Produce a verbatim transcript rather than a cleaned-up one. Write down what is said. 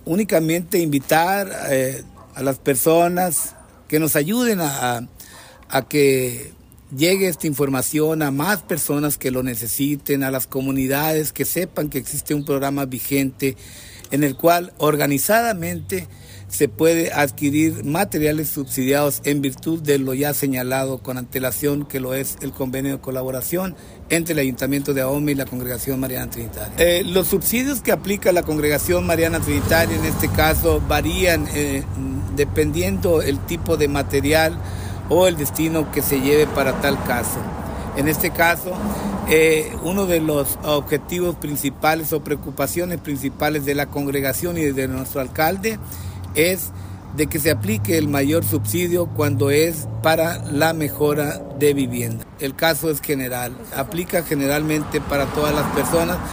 únicamente invitar eh, a las personas que nos ayuden a, a, a que llegue esta información a más personas que lo necesiten, a las comunidades que sepan que existe un programa vigente en el cual organizadamente se puede adquirir materiales subsidiados en virtud de lo ya señalado con antelación, que lo es el convenio de colaboración entre el Ayuntamiento de Ahome y la Congregación Mariana Trinitaria. Eh, los subsidios que aplica la Congregación Mariana Trinitaria en este caso varían eh, dependiendo el tipo de material o el destino que se lleve para tal caso. En este caso, eh, uno de los objetivos principales o preocupaciones principales de la congregación y de nuestro alcalde es de que se aplique el mayor subsidio cuando es para la mejora de vivienda. El caso es general, aplica generalmente para todas las personas.